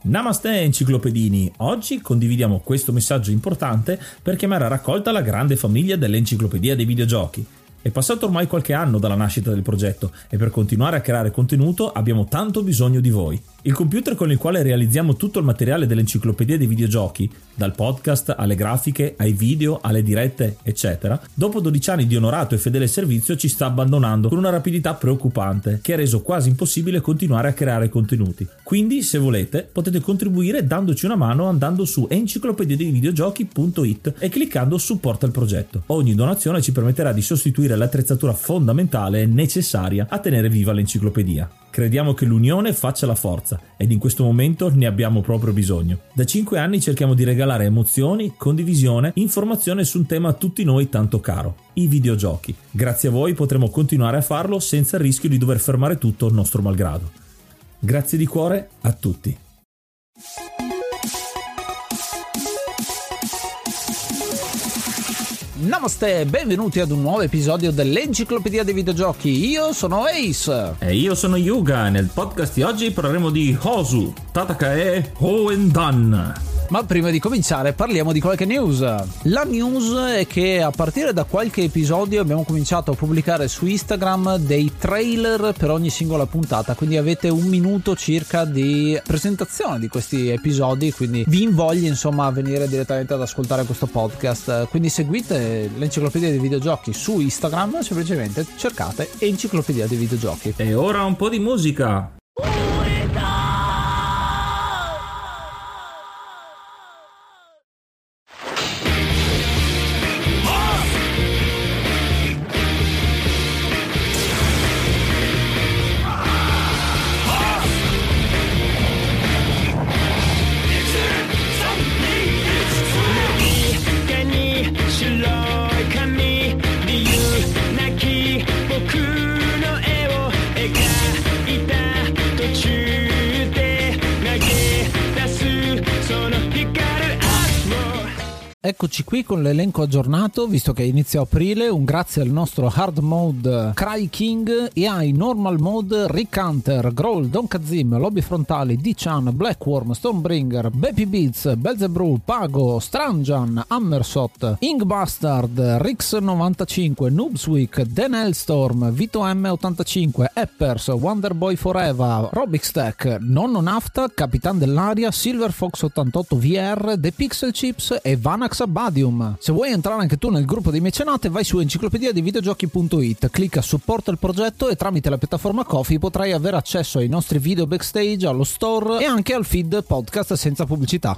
Namaste enciclopedini, oggi condividiamo questo messaggio importante per chiamare a raccolta la grande famiglia dell'Enciclopedia dei Videogiochi. È passato ormai qualche anno dalla nascita del progetto e per continuare a creare contenuto abbiamo tanto bisogno di voi. Il computer con il quale realizziamo tutto il materiale dell'Enciclopedia dei Videogiochi, dal podcast alle grafiche, ai video, alle dirette, eccetera, dopo 12 anni di onorato e fedele servizio ci sta abbandonando con una rapidità preoccupante che ha reso quasi impossibile continuare a creare contenuti. Quindi, se volete, potete contribuire dandoci una mano andando su enciclopediadeivideogiochi.it e cliccando supporta il progetto. Ogni donazione ci permetterà di sostituire l'attrezzatura fondamentale e necessaria a tenere viva l'enciclopedia. Crediamo che l'unione faccia la forza ed in questo momento ne abbiamo proprio bisogno. Da 5 anni cerchiamo di regalare emozioni, condivisione, informazione su un tema a tutti noi tanto caro, i videogiochi. Grazie a voi potremo continuare a farlo senza il rischio di dover fermare tutto nostro malgrado. Grazie di cuore a tutti. Namaste, benvenuti ad un nuovo episodio dell'Enciclopedia dei Videogiochi. Io sono Ace. E io sono Yuga. Nel podcast di oggi parleremo di Hosu, Tatakae Hoendan. Ma prima di cominciare parliamo di qualche news. La news è che a partire da qualche episodio abbiamo cominciato a pubblicare su Instagram dei trailer per ogni singola puntata, quindi avete un minuto circa di presentazione di questi episodi, quindi vi invogli insomma a venire direttamente ad ascoltare questo podcast. Quindi seguite l'Enciclopedia dei Videogiochi su Instagram, semplicemente cercate Enciclopedia dei Videogiochi. E ora un po' di musica. Eccoci qui con l'elenco aggiornato, visto che è inizio aprile. Un grazie al nostro hard mode Cry King e ai normal mode Rick Hunter, Growl, Don Kazim, Lobby Frontali, D-Chan, Blackworm, Stormbringer, Baby Beats, Belzebrew, Pago, Stranjan, Hammersot, Inkbastard, Rix95, Noobsweek, Dan Hellstorm, Vito M85, Eppers, Wonderboy Forever, Robixtech, Nonno Nafta, Capitan dell'Aria, Silver Fox 88 VR, The Pixel Chips e Vanax Abadium. Se vuoi entrare anche tu nel gruppo dei mecenate, vai su enciclopediadeivideogiochi.it, clicca supporta il progetto e tramite la piattaforma Ko-fi potrai avere accesso ai nostri video backstage, allo store e anche al feed podcast senza pubblicità.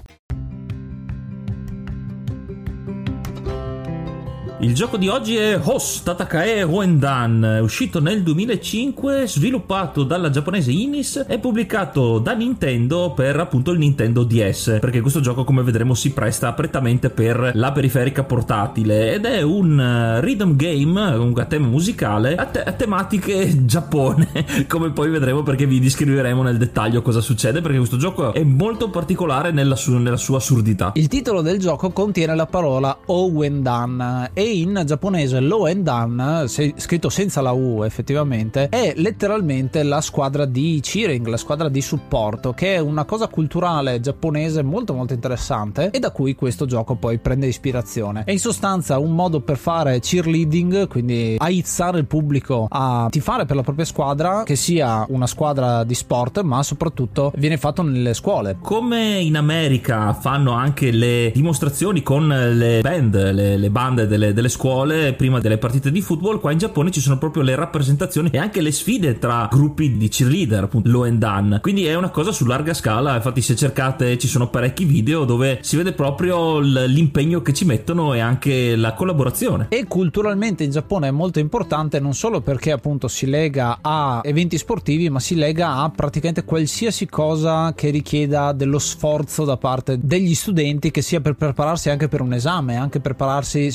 Il gioco di oggi è Hosu, Tatakae Hoendan, uscito nel 2005, sviluppato dalla giapponese Inis e pubblicato da Nintendo per appunto il Nintendo DS, perché questo gioco, come vedremo, si presta prettamente per la periferica portatile ed è un rhythm game, un tema musicale a tematiche Giappone, come poi vedremo, perché vi descriveremo nel dettaglio cosa succede, perché questo gioco è molto particolare nella sua assurdità. Il titolo del gioco contiene la parola Hoendan e in giapponese Hoendan, scritto senza la U effettivamente, è letteralmente la squadra di cheering, la squadra di supporto, che è una cosa culturale giapponese molto molto interessante e da cui questo gioco poi prende ispirazione. È in sostanza un modo per fare cheerleading, quindi aizzare il pubblico a tifare per la propria squadra, che sia una squadra di sport, ma soprattutto viene fatto nelle scuole. Come in America fanno anche le dimostrazioni con le band, le bande delle scuole prima delle partite di football, qua in Giappone ci sono proprio le rappresentazioni e anche le sfide tra gruppi di cheerleader, appunto l'Hoendan, quindi è una cosa su larga scala. Infatti se cercate ci sono parecchi video dove si vede proprio l'impegno che ci mettono e anche la collaborazione. E culturalmente in Giappone è molto importante, non solo perché appunto si lega a eventi sportivi, ma si lega a praticamente qualsiasi cosa che richieda dello sforzo da parte degli studenti, che sia per prepararsi anche per un esame, anche prepararsi semplicemente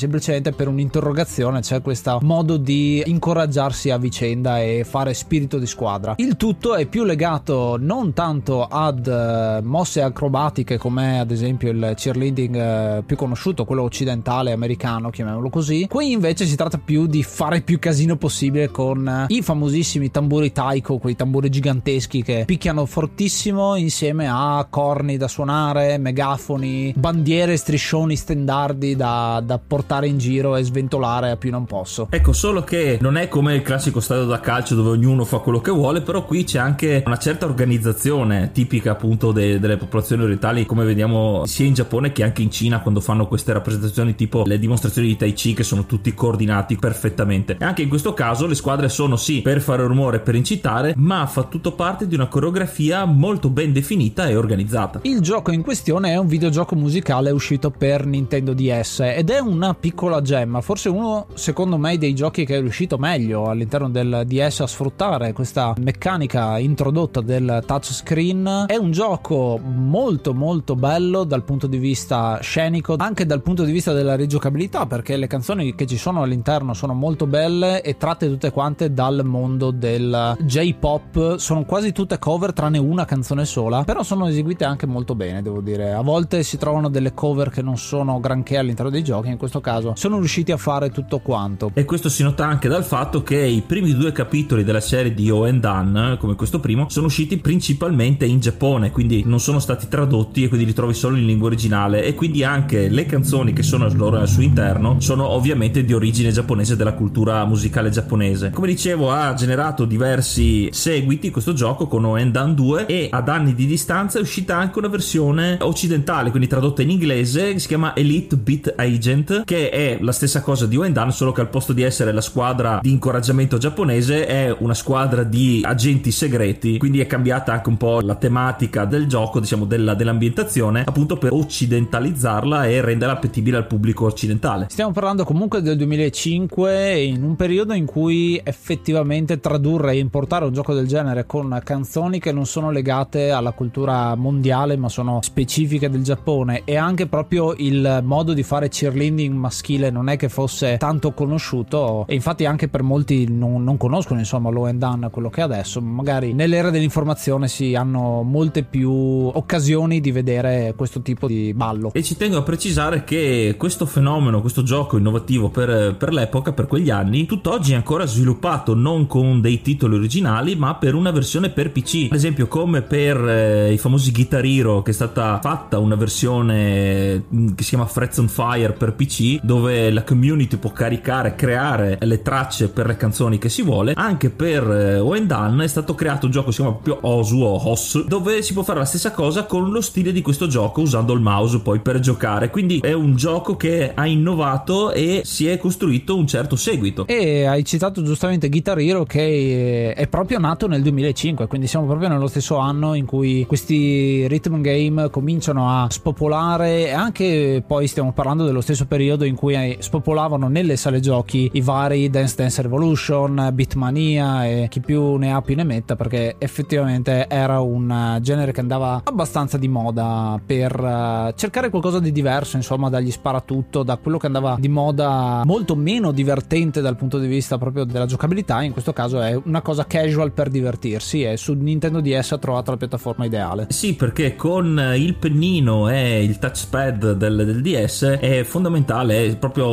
se per un'interrogazione c'è questo modo di incoraggiarsi a vicenda e fare spirito di squadra. Il tutto è più legato non tanto ad mosse acrobatiche come ad esempio il cheerleading più conosciuto, quello occidentale americano, chiamiamolo così. Qui invece si tratta più di fare più casino possibile con i famosissimi tamburi taiko, quei tamburi giganteschi che picchiano fortissimo insieme a corni da suonare, megafoni, bandiere, striscioni, stendardi da portare in giro e sventolare a più non posso. Ecco, solo che non è come il classico stadio da calcio dove ognuno fa quello che vuole, però qui c'è anche una certa organizzazione tipica appunto delle popolazioni orientali, come vediamo sia in Giappone che anche in Cina quando fanno queste rappresentazioni tipo le dimostrazioni di Tai Chi, che sono tutti coordinati perfettamente. E anche in questo caso le squadre sono sì per fare rumore, per incitare, ma fa tutto parte di una coreografia molto ben definita e organizzata. Il gioco in questione è un videogioco musicale uscito per Nintendo DS ed è una piccola gemma, forse uno secondo me dei giochi che è riuscito meglio all'interno del DS a sfruttare questa meccanica introdotta del touchscreen. È un gioco molto molto bello dal punto di vista scenico, anche dal punto di vista della rigiocabilità, perché le canzoni che ci sono all'interno sono molto belle e tratte tutte quante dal mondo del J-pop. Sono quasi tutte cover tranne una canzone sola, però sono eseguite anche molto bene, devo dire. A volte si trovano delle cover che non sono granché all'interno dei giochi, in questo caso sono riusciti a fare tutto quanto. E questo si nota anche dal fatto che i primi 2 capitoli della serie di Oendan, come questo primo, sono usciti principalmente in Giappone, quindi non sono stati tradotti e quindi li trovi solo in lingua originale, e quindi anche le canzoni che sono al suo interno sono ovviamente di origine giapponese, della cultura musicale giapponese. Come dicevo, ha generato diversi seguiti questo gioco con Oendan 2, e ad anni di distanza è uscita anche una versione occidentale, quindi tradotta in inglese, che si chiama Elite Beat Agent, che è la stessa cosa di Oendan, solo che al posto di essere la squadra di incoraggiamento giapponese è una squadra di agenti segreti, quindi è cambiata anche un po' la tematica del gioco, diciamo dell'ambientazione, appunto per occidentalizzarla e renderla appetibile al pubblico occidentale. Stiamo parlando comunque del 2005, in un periodo in cui effettivamente tradurre e importare un gioco del genere con canzoni che non sono legate alla cultura mondiale ma sono specifiche del Giappone, e anche proprio il modo di fare cheerleading maschile non è che fosse tanto conosciuto, e infatti anche per molti non conoscono insomma l'Oendan quello che è adesso. Magari nell'era dell'informazione si hanno molte più occasioni di vedere questo tipo di ballo. E ci tengo a precisare che questo fenomeno, questo gioco innovativo per l'epoca, per quegli anni, tutt'oggi è ancora sviluppato non con dei titoli originali ma per una versione per PC, ad esempio come per i famosi Guitar Hero, che è stata fatta una versione che si chiama Frets on Fire per PC, dove la community può creare le tracce per le canzoni che si vuole. Anche per Oendan è stato creato un gioco che si chiama proprio Osu o Hos, dove si può fare la stessa cosa con lo stile di questo gioco, usando il mouse poi per giocare. Quindi è un gioco che ha innovato e si è costruito un certo seguito. E hai citato giustamente Guitar Hero, che è proprio nato nel 2005, quindi siamo proprio nello stesso anno in cui questi rhythm game cominciano a spopolare, e anche poi stiamo parlando dello stesso periodo in cui spopolavano nelle sale giochi i vari Dance Dance Revolution, Beatmania e chi più ne ha più ne metta, perché effettivamente era un genere che andava abbastanza di moda per cercare qualcosa di diverso, insomma, dagli sparatutto, da quello che andava di moda molto meno divertente dal punto di vista proprio della giocabilità. In questo caso è una cosa casual per divertirsi, e su Nintendo DS ha trovato la piattaforma ideale. Sì, perché con il pennino e il touchpad del DS è fondamentale,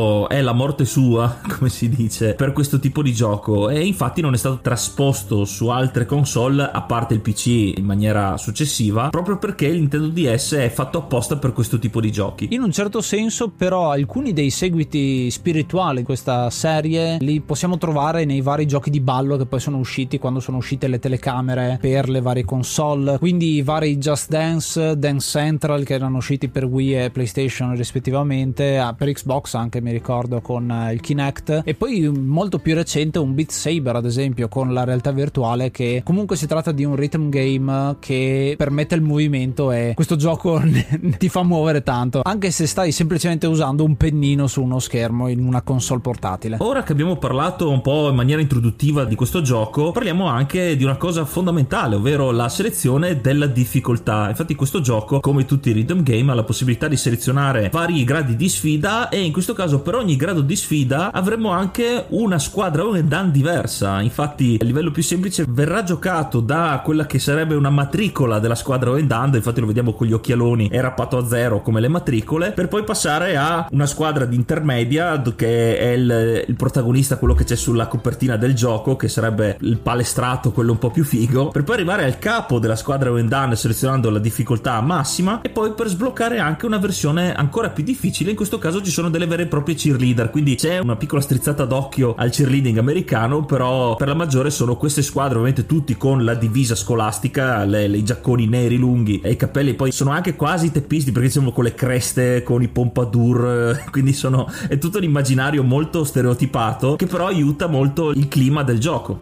è la morte sua, come si dice, per questo tipo di gioco, e infatti non è stato trasposto su altre console a parte il PC in maniera successiva, proprio perché il Nintendo DS è fatto apposta per questo tipo di giochi. In un certo senso però alcuni dei seguiti spirituali di questa serie li possiamo trovare nei vari giochi di ballo che poi sono usciti quando sono uscite le telecamere per le varie console, quindi i vari Just Dance, Dance Central che erano usciti per Wii e PlayStation rispettivamente, per Xbox anche mi ricordo con il Kinect, e poi molto più recente un Beat Saber ad esempio con la realtà virtuale, che comunque si tratta di un rhythm game che permette il movimento, e questo gioco ti fa muovere tanto anche se stai semplicemente usando un pennino su uno schermo in una console portatile. Ora che abbiamo parlato un po' in maniera introduttiva di questo gioco, parliamo anche di una cosa fondamentale, ovvero la selezione della difficoltà. Infatti questo gioco, come tutti i rhythm game, ha la possibilità di selezionare vari gradi di sfida, e in questo caso caso per ogni grado di sfida avremo anche una squadra one and done diversa. Infatti il livello più semplice verrà giocato da quella che sarebbe una matricola della squadra one and done, infatti lo vediamo con gli occhialoni, è rappato a zero come le matricole, per poi passare a una squadra di intermedia che è il protagonista, quello che c'è sulla copertina del gioco, che sarebbe il palestrato, quello un po' più figo, per poi arrivare al capo della squadra one and done selezionando la difficoltà massima, e poi per sbloccare anche una versione ancora più difficile. In questo caso ci sono delle vere e proprie cheerleader, quindi c'è una piccola strizzata d'occhio al cheerleading americano, però per la maggiore sono queste squadre, ovviamente tutti con la divisa scolastica, i giacconi neri lunghi e i capelli poi sono anche quasi teppisti perché siamo con le creste, con i pompadour, quindi è tutto un immaginario molto stereotipato che però aiuta molto il clima del gioco.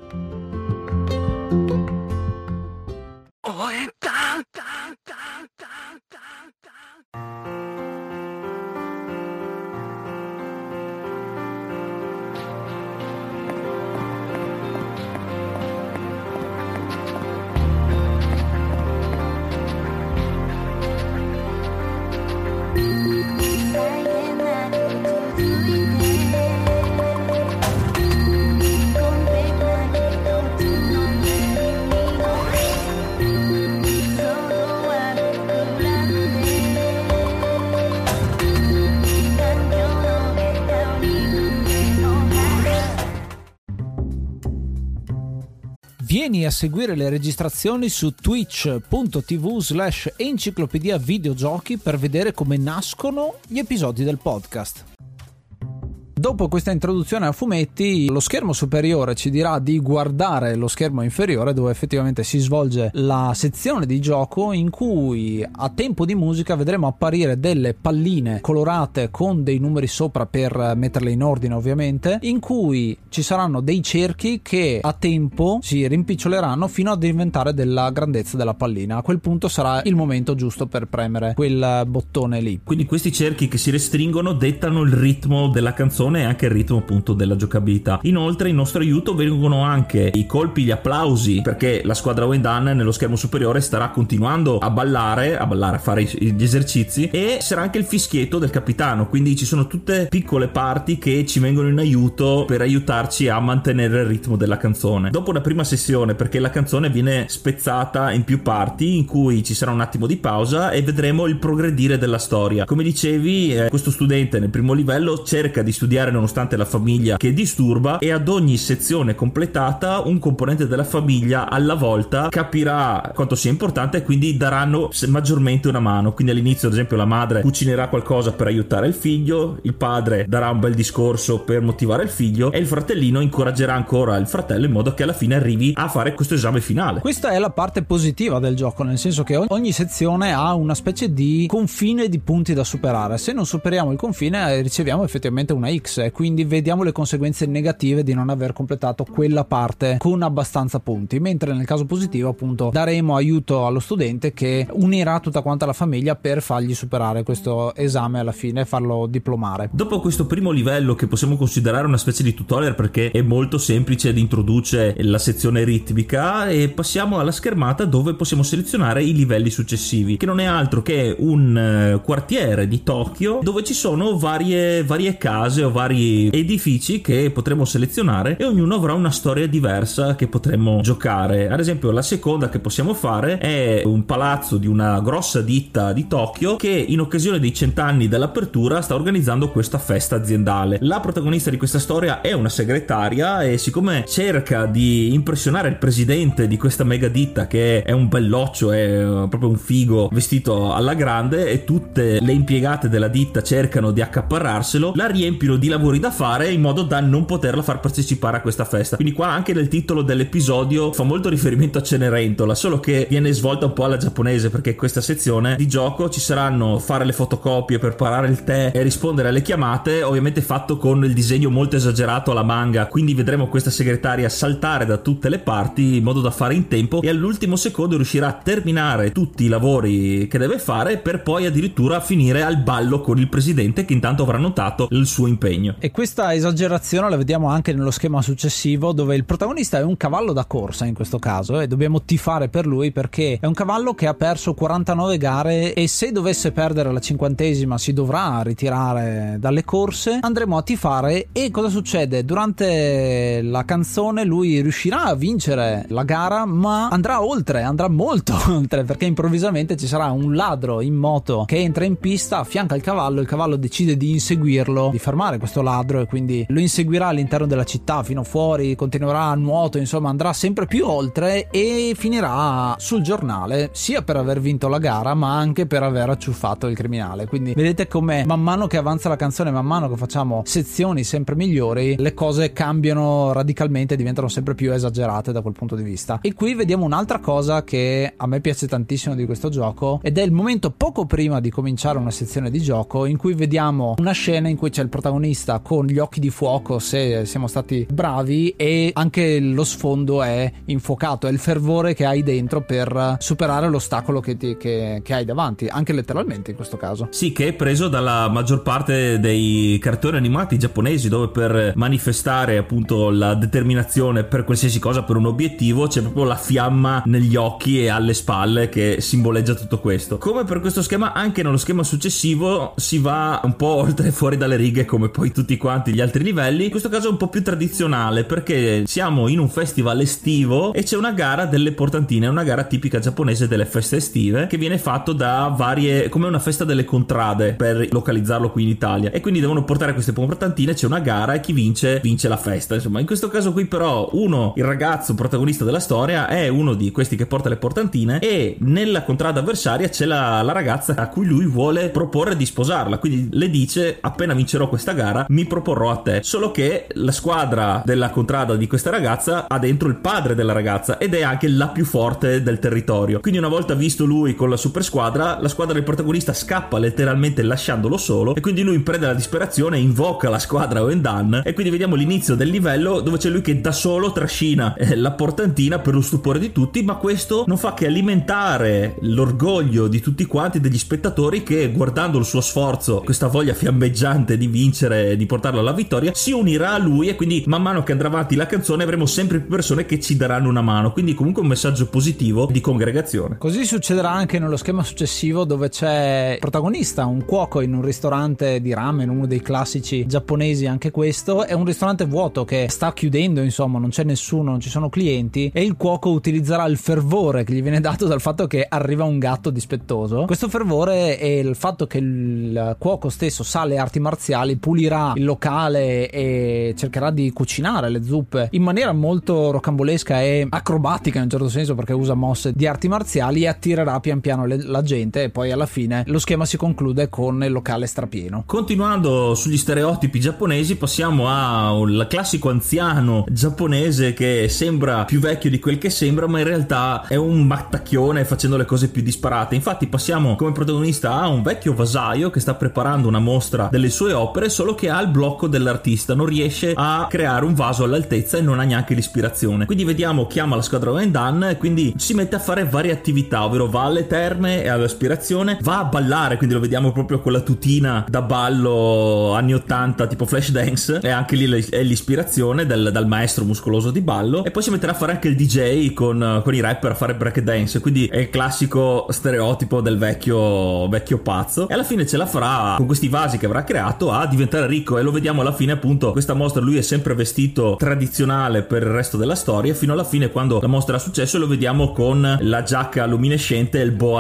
Vieni a seguire le registrazioni su twitch.tv/enciclopedia videogiochi per vedere come nascono gli episodi del podcast. Dopo questa introduzione a fumetti, lo schermo superiore ci dirà di guardare lo schermo inferiore, dove effettivamente si svolge la sezione di gioco in cui a tempo di musica vedremo apparire delle palline colorate con dei numeri sopra per metterle in ordine, ovviamente, in cui ci saranno dei cerchi che a tempo si rimpiccioleranno fino a diventare della grandezza della pallina. A quel punto sarà il momento giusto per premere quel bottone lì. Quindi questi cerchi che si restringono dettano il ritmo della canzone e anche il ritmo appunto della giocabilità. Inoltre in nostro aiuto vengono anche i colpi, gli applausi, perché la squadra one and done nello schermo superiore starà continuando a ballare, a fare gli esercizi, e sarà anche il fischietto del capitano, quindi ci sono tutte piccole parti che ci vengono in aiuto per aiutarci a mantenere il ritmo della canzone. Dopo una prima sessione, perché la canzone viene spezzata in più parti in cui ci sarà un attimo di pausa e vedremo il progredire della storia. Come dicevi, questo studente nel primo livello cerca di studiare nonostante la famiglia che disturba, e ad ogni sezione completata un componente della famiglia alla volta capirà quanto sia importante e quindi daranno maggiormente una mano. Quindi all'inizio ad esempio la madre cucinerà qualcosa per aiutare il figlio, il padre darà un bel discorso per motivare il figlio e il fratellino incoraggerà ancora il fratello in modo che alla fine arrivi a fare questo esame finale. Questa è la parte positiva del gioco, nel senso che ogni sezione ha una specie di confine di punti da superare. Se non superiamo il confine riceviamo effettivamente una X, e quindi vediamo le conseguenze negative di non aver completato quella parte con abbastanza punti, mentre nel caso positivo appunto daremo aiuto allo studente che unirà tutta quanta la famiglia per fargli superare questo esame alla fine e farlo diplomare. Dopo questo primo livello, che possiamo considerare una specie di tutorial perché è molto semplice ed introduce la sezione ritmica, e passiamo alla schermata dove possiamo selezionare i livelli successivi, che non è altro che un quartiere di Tokyo dove ci sono varie case o vari edifici che potremo selezionare, e ognuno avrà una storia diversa che potremo giocare. Ad esempio la seconda che possiamo fare è un palazzo di una grossa ditta di Tokyo che in occasione dei 100 anni dell'apertura sta organizzando questa festa aziendale. La protagonista di questa storia è una segretaria e siccome cerca di impressionare il presidente di questa mega ditta, che è un belloccio, è proprio un figo vestito alla grande, e tutte le impiegate della ditta cercano di accaparrarselo, la riempiono di lavori da fare in modo da non poterla far partecipare a questa festa. Quindi qua anche nel titolo dell'episodio fa molto riferimento a Cenerentola, solo che viene svolta un po' alla giapponese, perché in questa sezione di gioco ci saranno fare le fotocopie, preparare il tè e rispondere alle chiamate, ovviamente fatto con il disegno molto esagerato alla manga, quindi vedremo questa segretaria saltare da tutte le parti in modo da fare in tempo, e all'ultimo secondo riuscirà a terminare tutti i lavori che deve fare per poi addirittura finire al ballo con il presidente, che intanto avrà notato il suo impegno. impegno. E questa esagerazione la vediamo anche nello schema successivo, dove il protagonista è un cavallo da corsa in questo caso, e dobbiamo tifare per lui perché è un cavallo che ha perso 49 gare e se dovesse perdere la 50esima si dovrà ritirare dalle corse. Andremo a tifare e cosa succede? Durante la canzone lui riuscirà a vincere la gara, ma andrà oltre, andrà molto oltre, perché improvvisamente ci sarà un ladro in moto che entra in pista, affianca il cavallo decide di inseguirlo, di fermare questo ladro, e quindi lo inseguirà all'interno della città fino fuori, continuerà a nuoto, insomma andrà sempre più oltre e finirà sul giornale sia per aver vinto la gara ma anche per aver acciuffato il criminale. Quindi vedete come man mano che avanza la canzone, man mano che facciamo sezioni sempre migliori, le cose cambiano radicalmente, diventano sempre più esagerate da quel punto di vista. E qui vediamo un'altra cosa che a me piace tantissimo di questo gioco, ed è il momento poco prima di cominciare una sezione di gioco in cui vediamo una scena in cui c'è il protagonista con gli occhi di fuoco, se siamo stati bravi, e anche lo sfondo è infuocato, è il fervore che hai dentro per superare l'ostacolo che hai davanti, anche letteralmente in questo caso. Sì, che è preso dalla maggior parte dei cartoni animati giapponesi, dove per manifestare appunto la determinazione per qualsiasi cosa, per un obiettivo, c'è proprio la fiamma negli occhi e alle spalle che simboleggia tutto questo. Come per questo schema, anche nello schema successivo si va un po' oltre, fuori dalle righe, come poi tutti quanti gli altri livelli. In questo caso è un po' più tradizionale, perché siamo in un festival estivo e c'è una gara delle portantine, una gara tipica giapponese delle feste estive, che viene fatto da varie, come una festa delle contrade per localizzarlo qui in Italia, e quindi devono portare queste portantine, c'è una gara e chi vince la festa. Insomma, in questo caso qui però il ragazzo protagonista della storia è uno di questi che porta le portantine, e nella contrada avversaria c'è la ragazza a cui lui vuole proporre di sposarla, quindi le dice: appena vincerò questa gara mi proporrò a te. Solo che la squadra della contrada di questa ragazza ha dentro il padre della ragazza ed è anche la più forte del territorio, quindi una volta visto lui con la super squadra, la squadra del protagonista scappa letteralmente lasciandolo solo, e quindi lui in preda alla disperazione invoca la squadra Oendan, e quindi vediamo l'inizio del livello dove c'è lui che da solo trascina la portantina per lo stupore di tutti, ma questo non fa che alimentare l'orgoglio di tutti quanti, degli spettatori, che guardando il suo sforzo, questa voglia fiammeggiante di vincere, di portarlo alla vittoria, si unirà a lui, e quindi man mano che andrà avanti la canzone avremo sempre più persone che ci daranno una mano, quindi comunque un messaggio positivo di congregazione. Così succederà anche nello schema successivo, dove c'è il protagonista, un cuoco in un ristorante di ramen, uno dei classici giapponesi. Anche questo è un ristorante vuoto che sta chiudendo, insomma non c'è nessuno, non ci sono clienti, e il cuoco utilizzerà il fervore che gli viene dato dal fatto che arriva un gatto dispettoso. Questo fervore e il fatto che il cuoco stesso sa le arti marziali pulirà il locale e cercherà di cucinare le zuppe in maniera molto rocambolesca e acrobatica in un certo senso, perché usa mosse di arti marziali, e attirerà pian piano la gente, e poi alla fine lo schema si conclude con il locale strapieno. Continuando sugli stereotipi giapponesi, passiamo al classico anziano giapponese che sembra più vecchio di quel che sembra, ma in realtà è un mattacchione facendo le cose più disparate. Infatti passiamo come protagonista a un vecchio vasaio che sta preparando una mostra delle sue opere, solo che ha il blocco dell'artista, non riesce a creare un vaso all'altezza e non ha neanche l'ispirazione. Quindi vediamo, chiama la squadra Oendan e quindi si mette a fare varie attività, ovvero va alle terme e all'ispirazione, va a ballare, quindi lo vediamo proprio con la tutina da ballo anni 80 tipo Flashdance, e anche lì è l'ispirazione dal maestro muscoloso di ballo, e poi si metterà a fare anche il DJ con i rapper a fare breakdance, quindi è il classico stereotipo del vecchio pazzo, e alla fine ce la farà con questi vasi che avrà creato a diventare ricco, e lo vediamo alla fine appunto. Questa mostra lui è sempre vestito tradizionale per il resto della storia, fino alla fine quando la mostra ha successo lo vediamo con la giacca luminescente e il boa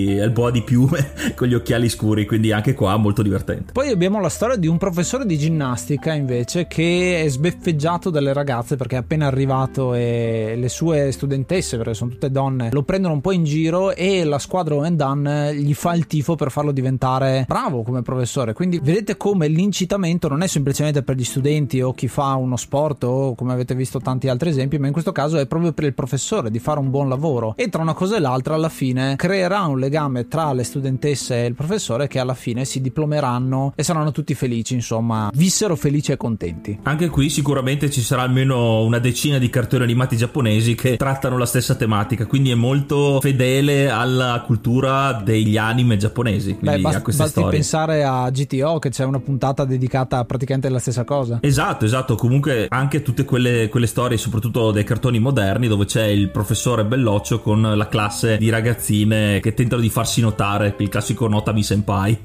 di piume con gli occhiali scuri, quindi anche qua molto divertente. Poi abbiamo la storia di un professore di ginnastica invece che è sbeffeggiato dalle ragazze perché è appena arrivato, e le sue studentesse, perché sono tutte donne, lo prendono un po' in giro, e la squadra Oendan gli fa il tifo per farlo diventare bravo come professore. Quindi vedete come l'incitamento non è semplicemente per gli studenti o chi fa uno sport o come avete visto tanti altri esempi, ma in questo caso è proprio per il professore di fare un buon lavoro, e tra una cosa e l'altra alla fine creerà un legame tra le studentesse e il professore, che alla fine si diplomeranno e saranno tutti felici, insomma vissero felici e contenti. Anche qui sicuramente ci sarà almeno una decina di cartoni animati giapponesi che trattano la stessa tematica, quindi è molto fedele alla cultura degli anime giapponesi, quindi a queste basti storie. Pensare a GTO, che c'è una puntata dedicata praticamente alla stessa cosa. Esatto, comunque anche tutte quelle storie, soprattutto dei cartoni moderni, dove c'è il professore belloccio con la classe di ragazzine che tentano di farsi notare, il classico notami senpai.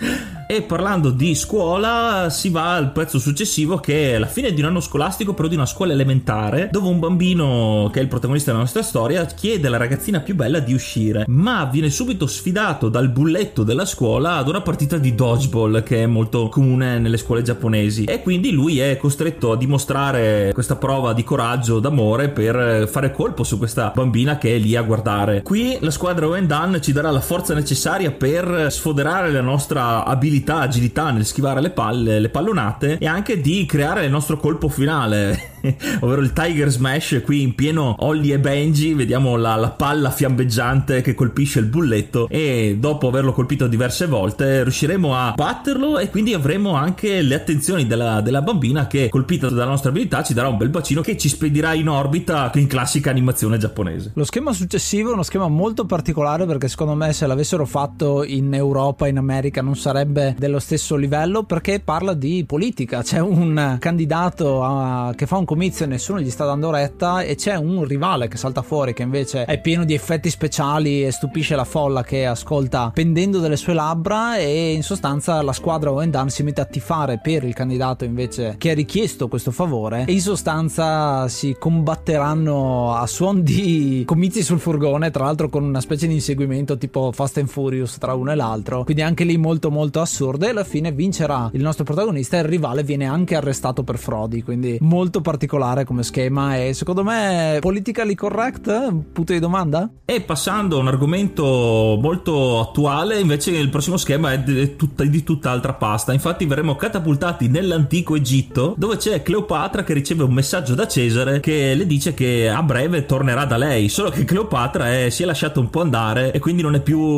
E parlando di scuola si va al pezzo successivo, che è la fine di un anno scolastico, però di una scuola elementare, dove un bambino, che è il protagonista della nostra storia, chiede alla ragazzina più bella di uscire, ma viene subito sfidato dal bulletto della scuola ad una partita di dodgeball, che è molto comune nelle scuole giapponesi, e quindi lui è costretto a dimostrare questa prova di coraggio, d'amore, per fare colpo su questa bambina che è lì a guardare. Qui la squadra Oendan ci darà la forza necessaria per sfoderare la nostra agilità nel schivare le pallonate, e anche di creare il nostro colpo finale ovvero il Tiger Smash. Qui in pieno Holly e Benji vediamo la palla fiammeggiante che colpisce il bulletto, e dopo averlo colpito diverse volte riusciremo a batterlo, e quindi avremo anche le attenzioni della bambina, che colpita dalla nostra abilità ci darà un bel bacino che ci spedirà in orbita in classica animazione giapponese. Lo schema successivo è uno schema molto particolare, perché secondo me se l'avessero fatto in Europa, in America, non sarebbe dello stesso livello, perché parla di politica. C'è un candidato che fa un comizio e nessuno gli sta dando retta, e c'è un rivale che salta fuori, che invece è pieno di effetti speciali e stupisce la folla che ascolta pendendo dalle sue labbra, e in sostanza la squadra Oendan si mette a tifare per il candidato invece che ha richiesto questo favore, e in sostanza si combatteranno a suon di comizi sul furgone, tra l'altro con una specie di inseguimento tipo Fast and Furious tra uno e l'altro, quindi anche lì molto molto assurdo, e alla fine vincerà il nostro protagonista, e il rivale viene anche arrestato per frodi, quindi molto particolare come schema, e secondo me politically correct, punto di domanda. E passando a un argomento molto attuale, invece il prossimo schema è di tutt'altra pasta. Infatti verremo catapultati nell'antico Egitto, dove c'è Cleopatra che riceve un messaggio da Cesare che le dice che a breve tornerà da lei, solo che Cleopatra si è lasciata un po' andare, e quindi non è più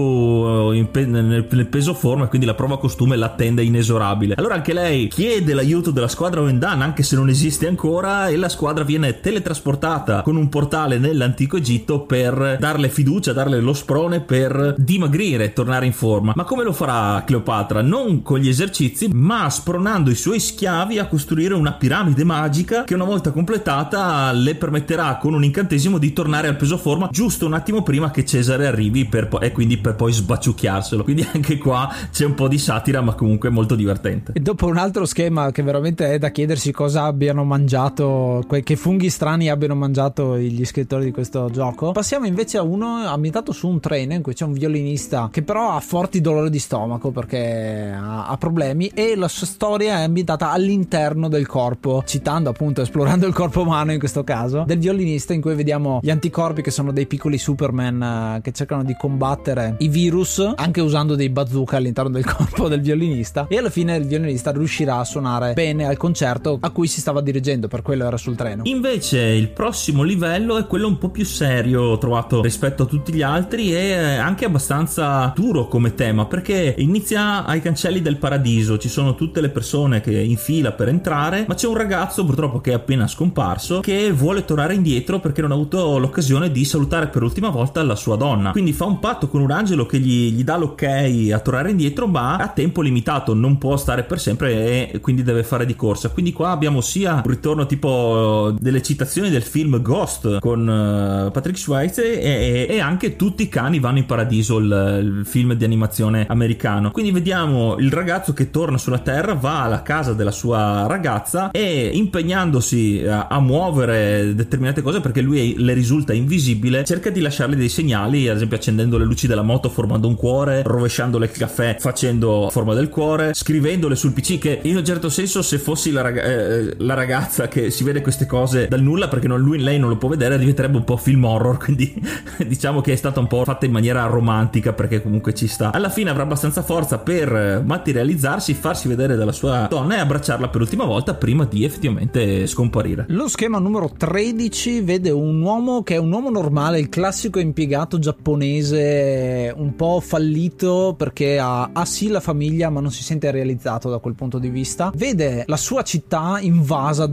nel peso forma, e quindi la prova costume l'attende inesorabile. Allora anche lei chiede l'aiuto della squadra Oendan, anche se non esiste ancora, e la squadra viene teletrasportata con un portale nell'antico Egitto per darle fiducia, darle lo sprone per dimagrire e tornare in forma. Ma come lo farà Cleopatra? Non con gli esercizi, ma spronando i suoi schiavi a costruire una piramide magica che una volta completata le permetterà con un incantesimo di tornare al peso forma giusto un attimo prima che Cesare arrivi, e quindi per poi sbaciucchiarselo. Quindi anche qua c'è un po' di satira, ma comunque molto divertente. E dopo un altro schema che veramente è da chiedersi cosa abbiano mangiato, che funghi strani abbiano mangiato gli scrittori di questo gioco, passiamo invece a uno ambientato su un treno in cui c'è un violinista che però ha forti dolori di stomaco perché ha problemi, e la sua storia è ambientata all'interno del corpo, citando appunto, esplorando il corpo umano in questo caso, del violinista, in cui vediamo gli anticorpi che sono dei piccoli Superman che cercano di combattere i virus anche usando dei bazooka all'interno del corpo del violinista, e alla fine il violinista riuscirà a suonare bene al concerto a cui si stava dirigendo, per quello era sul treno. Invece il prossimo livello è quello un po' più serio, ho trovato, rispetto a tutti gli altri, e anche abbastanza duro come tema, perché inizia ai cancelli del paradiso, ci sono tutte le persone che in fila per entrare, ma c'è un ragazzo purtroppo che è appena scomparso che vuole tornare indietro perché non ha avuto l'occasione di salutare per l'ultima volta la sua donna, quindi fa un patto con un angelo che gli dà l'ok a tornare indietro, ma a tempo limitato, non può stare per sempre, e quindi deve fare di corsa. Quindi qua abbiamo sia un ritorno tipo delle citazioni del film Ghost con Patrick Swayze, e anche Tutti i cani vanno in paradiso, il film di animazione americano. Quindi vediamo il ragazzo che torna sulla terra, va alla casa della sua ragazza, e impegnandosi a muovere determinate cose perché lui le risulta invisibile, cerca di lasciarle dei segnali, ad esempio accendendo le luci della moto formando un cuore, rovesciandole il caffè facendo forma del cuore, scrivendole sul PC, che in un certo senso, se fossi la ragazza che si vede queste cose dal nulla perché lei non lo può vedere, diventerebbe un po' film horror, quindi diciamo che è stata un po' fatta in maniera romantica, perché comunque ci sta. Alla fine avrà abbastanza forza per materializzarsi, farsi vedere dalla sua donna e abbracciarla per l'ultima volta prima di effettivamente scomparire. Lo schema numero 13 vede un uomo che è un uomo normale, il classico impiegato giapponese un po' fallito perché ha sì la famiglia ma non si sente realizzato da quel punto di vista. Vede la sua città invasa da un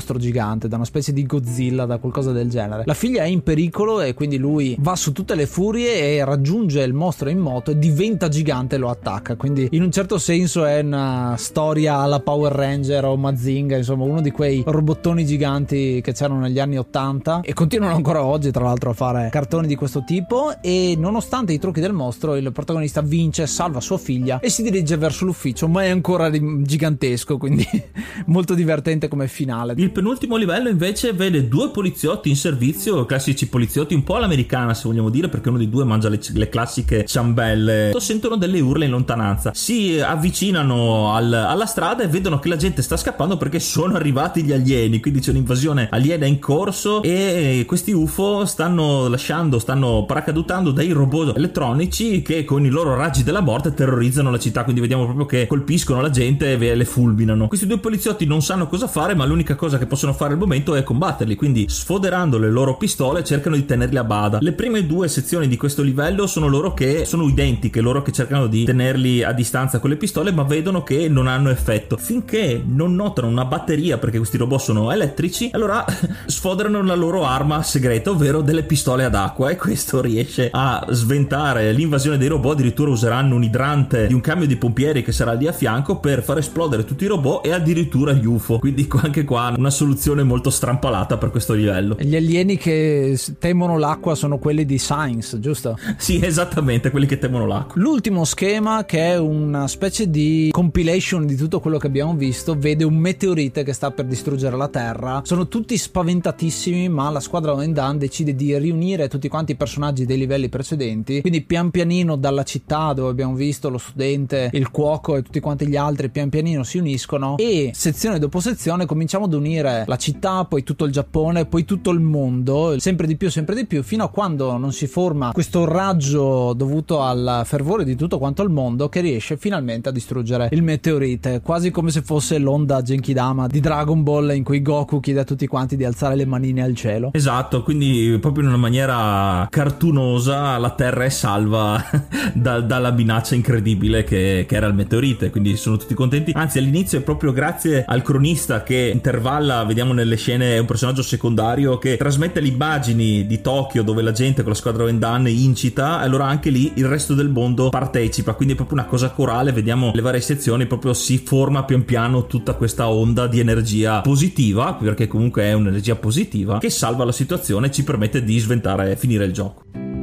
mostro gigante, da una specie di Godzilla, da qualcosa del genere. La figlia è in pericolo e quindi lui va su tutte le furie e raggiunge il mostro in moto e diventa gigante e lo attacca. Quindi in un certo senso è una storia alla Power Ranger o Mazinga, insomma uno di quei robottoni giganti che c'erano negli anni 80 e continuano ancora oggi tra l'altro a fare cartoni di questo tipo. E nonostante i trucchi del mostro, il protagonista vince, salva sua figlia e si dirige verso l'ufficio, ma è ancora gigantesco, quindi molto divertente come finale. Il penultimo livello invece vede due poliziotti in servizio, classici poliziotti un po' all'americana se vogliamo dire, perché uno dei due mangia le classiche ciambelle. Sentono delle urla in lontananza, si avvicinano alla strada e vedono che la gente sta scappando perché sono arrivati gli alieni, quindi c'è un'invasione aliena in corso e questi UFO stanno paracadutando dai robot elettronici che con i loro raggi della morte terrorizzano la città, quindi vediamo proprio che colpiscono la gente e le fulminano. Questi due poliziotti non sanno cosa fare, ma l'unica cosa che possono fare al momento è combatterli, quindi sfoderando le loro pistole cercano di tenerli a bada. Le prime due sezioni di questo livello sono loro che sono identiche, loro che cercano di tenerli a distanza con le pistole, ma vedono che non hanno effetto finché non notano una batteria, perché questi robot sono elettrici. Allora sfoderano la loro arma segreta, ovvero delle pistole ad acqua, e questo riesce a sventare l'invasione dei robot. Addirittura useranno un idrante di un camion di pompieri che sarà lì a fianco per far esplodere tutti i robot e addirittura gli UFO, quindi anche qua una soluzione molto strampalata per questo livello. Gli alieni che temono l'acqua sono quelli di Science, giusto? Sì, esattamente, quelli che temono l'acqua. L'ultimo schema, che è una specie di compilation di tutto quello che abbiamo visto, vede un meteorite che sta per distruggere la Terra. Sono tutti spaventatissimi, ma la squadra Oendan decide di riunire tutti quanti i personaggi dei livelli precedenti, quindi pian pianino dalla città dove abbiamo visto lo studente, il cuoco e tutti quanti gli altri pian pianino si uniscono e sezione dopo sezione cominciamo ad unire la città, poi tutto il Giappone, poi tutto il mondo, sempre di più, fino a quando non si forma questo raggio dovuto al fervore di tutto quanto il mondo che riesce finalmente a distruggere il meteorite, quasi come se fosse l'onda Genkidama di Dragon Ball in cui Goku chiede a tutti quanti di alzare le manine al cielo. Esatto, quindi proprio in una maniera cartunosa la Terra è salva dalla minaccia incredibile che era il meteorite, quindi sono tutti contenti. Anzi, all'inizio è proprio grazie al cronista che intervalla, vediamo nelle scene, è un personaggio secondario che trasmette le immagini di Tokyo dove la gente con la squadra Oendan incita, e allora anche lì il resto del mondo partecipa, quindi è proprio una cosa corale. Vediamo le varie sezioni, proprio si forma pian piano tutta questa onda di energia positiva, perché comunque è un'energia positiva che salva la situazione e ci permette di sventare e finire il gioco.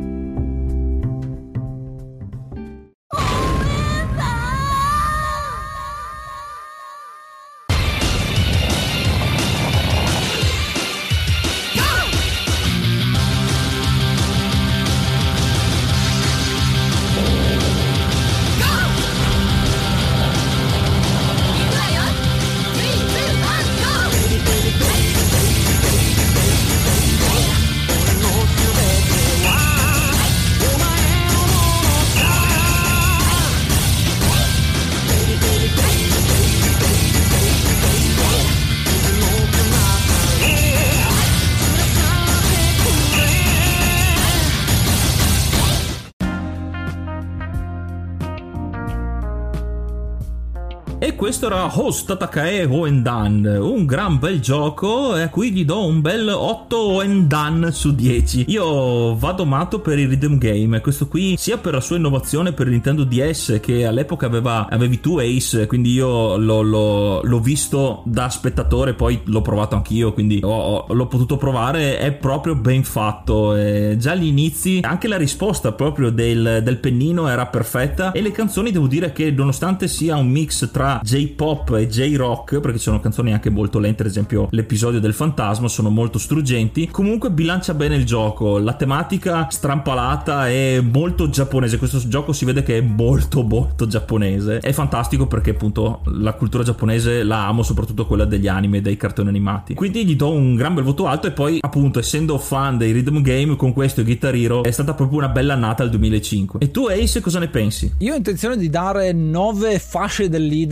E questo era Host Tatakae Oendan, un gran bel gioco e a cui gli do un bel 8 Oendan su 10. Io vado matto per i rhythm game, questo qui sia per la sua innovazione per il Nintendo DS, che all'epoca avevi tu Ace, quindi io l'ho visto da spettatore, poi l'ho provato anch'io, quindi l'ho potuto provare, è proprio ben fatto. E già agli inizi anche la risposta proprio del pennino era perfetta, e le canzoni devo dire che nonostante sia un mix tra J-pop e J-rock, perché ci sono canzoni anche molto lente, ad esempio l'episodio del fantasma, sono molto struggenti, comunque bilancia bene il gioco. La tematica strampalata è molto giapponese, questo gioco si vede che è molto molto giapponese, è fantastico perché appunto la cultura giapponese la amo, soprattutto quella degli anime e dei cartoni animati, quindi gli do un gran bel voto alto. E poi appunto, essendo fan dei rhythm game, con questo e Guitar Hero è stata proprio una bella annata al 2005. E tu Ace cosa ne pensi? Io ho intenzione di dare 9 fasce del leader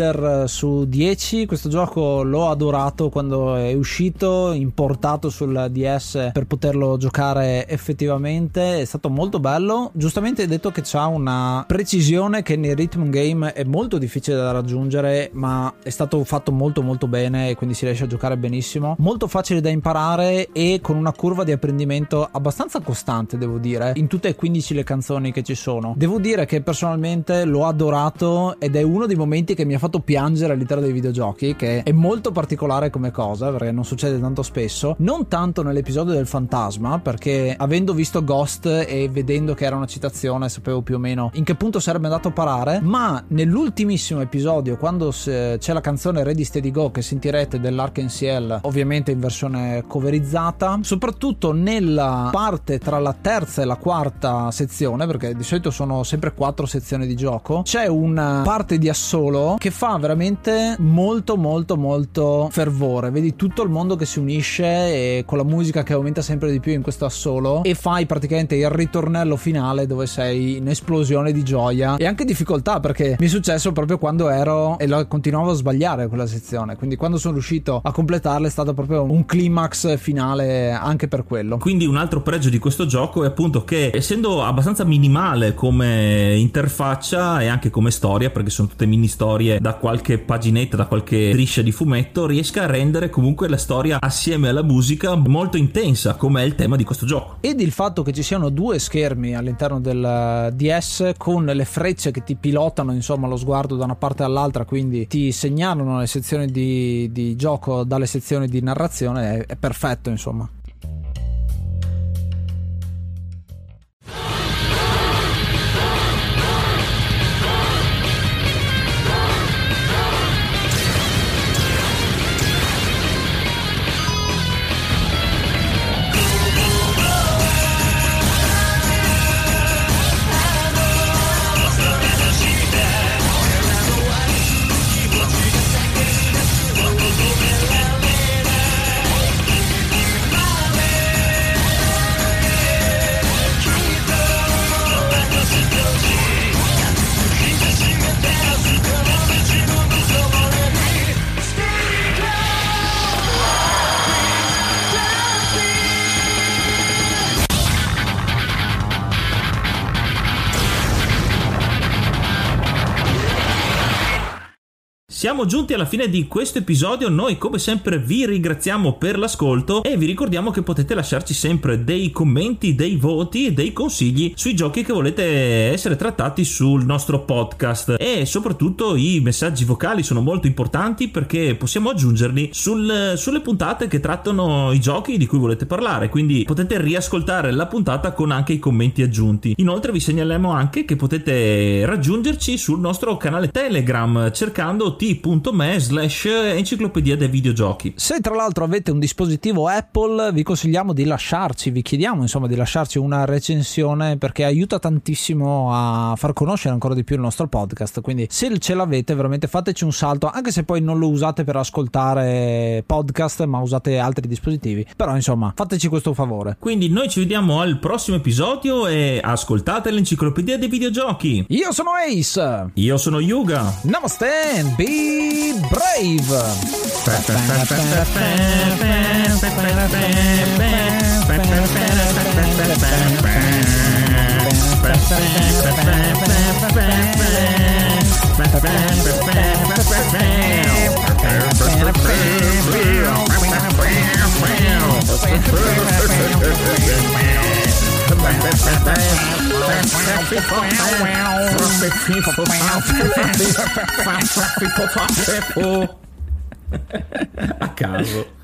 Under su 10. Questo gioco l'ho adorato quando è uscito, importato sul DS per poterlo giocare effettivamente. È stato molto bello. Giustamente hai detto che c'ha una precisione che nei rhythm game è molto difficile da raggiungere, ma è stato fatto molto molto bene e quindi si riesce a giocare benissimo. Molto facile da imparare e con una curva di apprendimento abbastanza costante, devo dire, in tutte e 15 le canzoni che ci sono. Devo dire che personalmente l'ho adorato ed è uno dei momenti che mi ha fatto piangere all'interno dei videogiochi, che è molto particolare come cosa perché non succede tanto spesso, non tanto nell'episodio del fantasma, perché avendo visto Ghost e vedendo che era una citazione sapevo più o meno in che punto sarebbe andato a parare, ma nell'ultimissimo episodio, quando c'è la canzone Ready Steady Go che sentirete dell'Arken Ciel, ovviamente in versione coverizzata, soprattutto nella parte tra la terza e la quarta sezione, perché di solito sono sempre 4 sezioni di gioco, c'è una parte di assolo che fa veramente molto molto molto fervore. Vedi tutto il mondo che si unisce e con la musica che aumenta sempre di più in questo assolo, e fai praticamente il ritornello finale dove sei in esplosione di gioia e anche difficoltà, perché mi è successo proprio quando ero e continuavo a sbagliare quella sezione, quindi quando sono riuscito a completarla è stato proprio un climax finale anche per quello. Quindi un altro pregio di questo gioco è appunto che, essendo abbastanza minimale come interfaccia e anche come storia, perché sono tutte mini storie da qualche paginetta, da qualche striscia di fumetto, riesca a rendere comunque la storia assieme alla musica molto intensa, come è il tema di questo gioco. Ed il fatto che ci siano 2 schermi all'interno del DS con le frecce che ti pilotano insomma lo sguardo da una parte all'altra, quindi ti segnalano le sezioni di gioco dalle sezioni di narrazione, è perfetto insomma. Siamo giunti alla fine di questo episodio. Noi come sempre vi ringraziamo per l'ascolto e vi ricordiamo che potete lasciarci sempre dei commenti, dei voti e dei consigli sui giochi che volete essere trattati sul nostro podcast, e soprattutto i messaggi vocali sono molto importanti perché possiamo aggiungerli sulle puntate che trattano i giochi di cui volete parlare, quindi potete riascoltare la puntata con anche i commenti aggiunti. Inoltre vi segnaliamo anche che potete raggiungerci sul nostro canale Telegram cercando t.me/enciclopedia dei videogiochi. Se tra l'altro avete un dispositivo Apple, vi consigliamo di vi chiediamo insomma di lasciarci una recensione, perché aiuta tantissimo a far conoscere ancora di più il nostro podcast, quindi se ce l'avete veramente fateci un salto, anche se poi non lo usate per ascoltare podcast ma usate altri dispositivi, però insomma fateci questo favore. Quindi noi ci vediamo al prossimo episodio e ascoltate l'enciclopedia dei videogiochi. Io sono Ace. Io sono Yuga. Namaste and be brave. A caso.